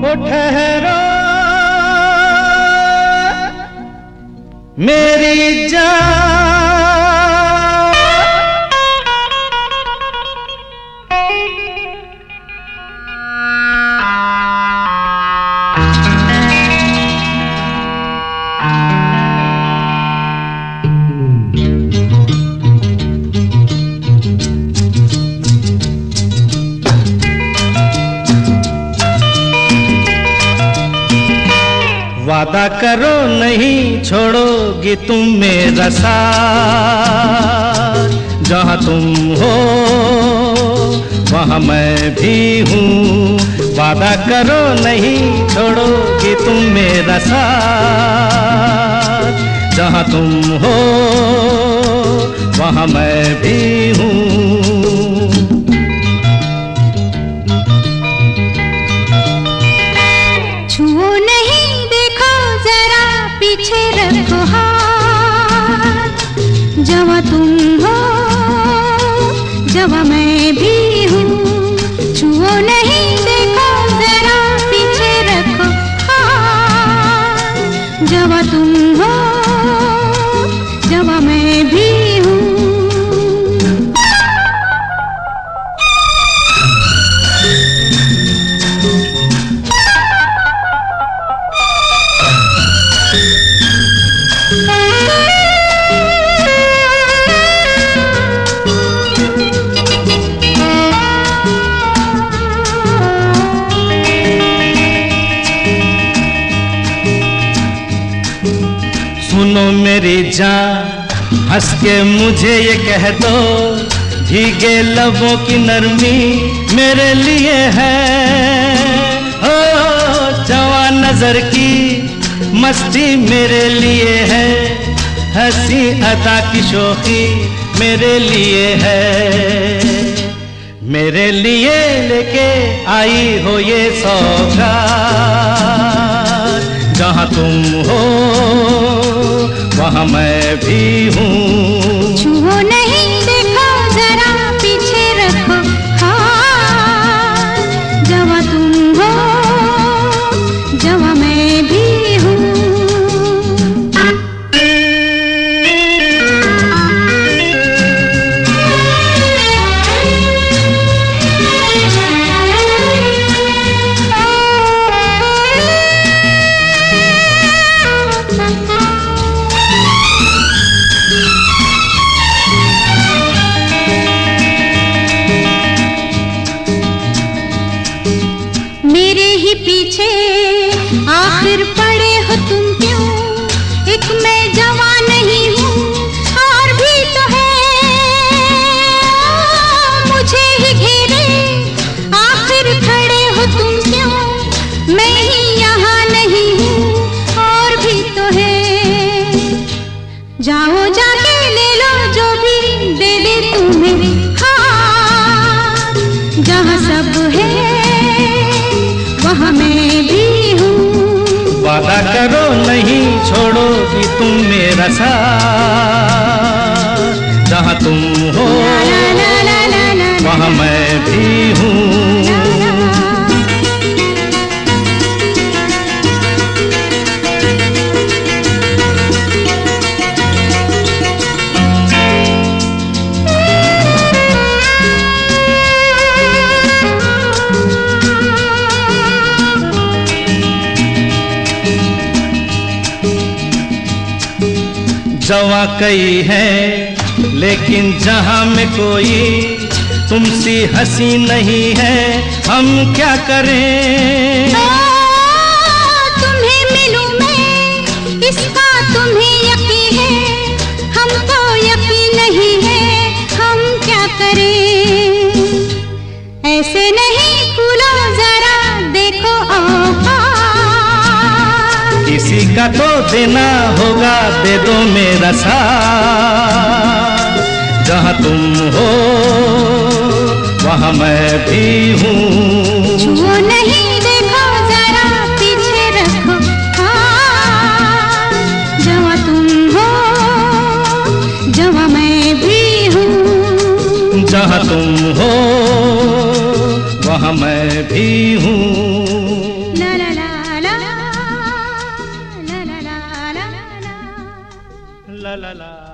ओ ठहरो मेरी जान, वादा करो नहीं छोड़ोगी तुम मेरा साथ, जहाँ तुम हो वहाँ मैं भी हूँ। वादा करो नहीं छोड़ोगी तुम मेरा साथ, जहाँ तुम हो वहाँ मैं भी हूँ। पीछे रखो हाथ, जहाँ तुम हो जहाँ मैं भी हूँ। छुओ नहीं देखो जरा पीछे रखो हाथ, जहाँ तुम हो जहाँ मैं भी हूँ। सुनो मेरी जान, हंस के मुझे ये कह दो, भीगे लबों की नरमी मेरे लिए है। ओ जवान नजर की मस्ती मेरे लिए है, हंसी अदा की शौकी मेरे लिए है। मेरे लिए लेके आई हो ये सौगात, जहाँ तुम हो वहाँ मैं भी हूँ। छुओ नहीं देखो जरा पीछे रखो हाथ, जहाँ तुम हो जहाँ मैं भी हूँ। पीछे आखिर पड़े हो तुम क्यों? एक मैं जवान नहीं हूँ और भी तो है मुझे ही घेरे, आखिर खड़े हो तुम क्यों? मैं ही यहाँ नहीं हूँ और भी तो है। जाओ जाके ले लो जो भी दे दे तुम्हें हाथ, जहाँ सब है वहाँ मैं भी हूँ। वादा करो नहीं छोड़ोगी तुम मेरा साथ, जहाँ तुम हो वहाँ मैं भी हूँ। जवां कई है लेकिन जहां में कोई तुमसी हंसी नहीं है, हम क्या करें? तुम्हें मिलूं मैं इसका तुम्हें यकीन है, हमको यकीन नहीं है, हम क्या करें? ऐसे नहीं फूलो जरा देखो किसी का तो देना होगा, दे दो मेरा साथ, जहाँ तुम हो वहाँ मैं भी हूँ। छुओ नहीं देखो जरा पीछे रखो हाथ, जहाँ तुम हो जहाँ मैं भी हूँ। जहाँ तुम हो वहाँ मैं भी हूँ। ला ला ला